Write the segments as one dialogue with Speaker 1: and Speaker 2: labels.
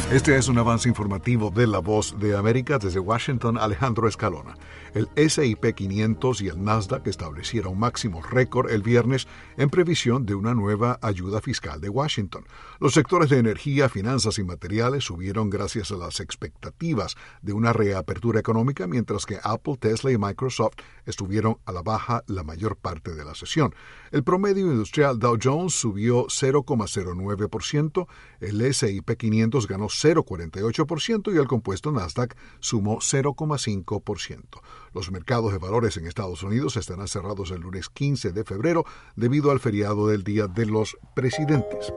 Speaker 1: Este es un avance informativo de La Voz de América. Desde Washington, Alejandro Escalona. El S&P 500 y el Nasdaq establecieron máximos récord el viernes en previsión de una nueva ayuda fiscal de Washington. Los sectores de energía, finanzas y materiales subieron gracias a las expectativas de una reapertura económica, mientras que Apple, Tesla y Microsoft estuvieron a la baja la mayor parte de la sesión. El promedio industrial Dow Jones subió 0,09%, el S&P 500 ganó 0,48% y el compuesto Nasdaq sumó 0,5%. Los mercados de valores en Estados Unidos estarán cerrados el lunes 15 de febrero debido al feriado del Día de los Presidentes.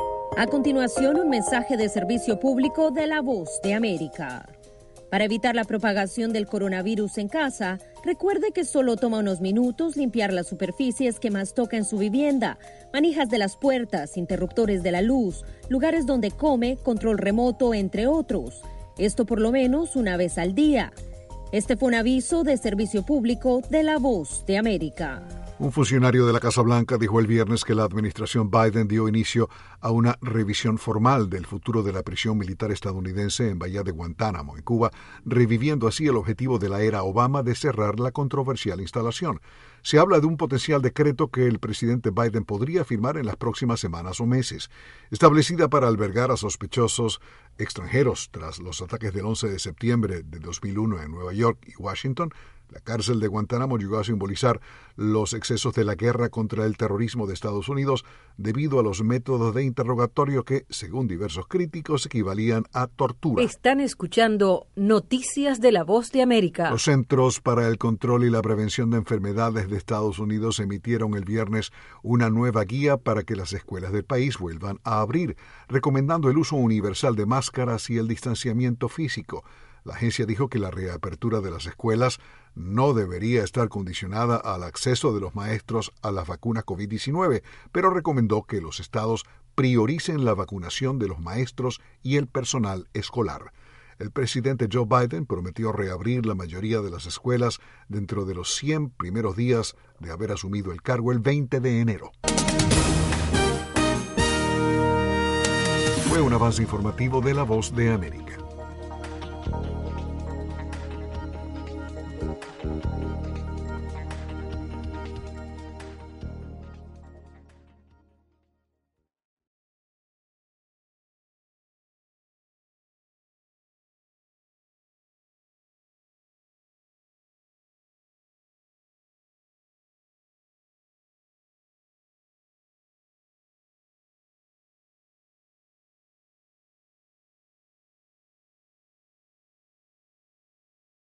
Speaker 2: A continuación, un mensaje de servicio público de La Voz de América. Para evitar la propagación del coronavirus en casa, recuerde que solo toma unos minutos limpiar las superficies que más toca en su vivienda, manijas de las puertas, interruptores de la luz, lugares donde come, control remoto, entre otros. Esto por lo menos una vez al día. Este fue un aviso de servicio público de La Voz de América.
Speaker 1: Un funcionario de la Casa Blanca dijo el viernes que la administración Biden dio inicio a una revisión formal del futuro de la prisión militar estadounidense en Bahía de Guantánamo, en Cuba, reviviendo así el objetivo de la era Obama de cerrar la controversial instalación. Se habla de un potencial decreto que el presidente Biden podría firmar en las próximas semanas o meses. Establecida para albergar a sospechosos extranjeros tras los ataques del 11 de septiembre de 2001 en Nueva York y Washington, la cárcel de Guantánamo llegó a simbolizar los excesos de la guerra contra el terrorismo de Estados Unidos debido a los métodos de interrogatorio que, según diversos críticos, equivalían a tortura.
Speaker 3: Están escuchando Noticias de La Voz de América.
Speaker 1: Los Centros para el Control y la Prevención de Enfermedades de Estados Unidos emitieron el viernes una nueva guía para que las escuelas del país vuelvan a abrir, recomendando el uso universal de máscaras y el distanciamiento físico. La agencia dijo que la reapertura de las escuelas no debería estar condicionada al acceso de los maestros a las vacunas COVID-19, pero recomendó que los estados prioricen la vacunación de los maestros y el personal escolar. El presidente Joe Biden prometió reabrir la mayoría de las escuelas dentro de los 100 primeros días de haber asumido el cargo el 20 de enero. Fue un avance informativo de La Voz de América.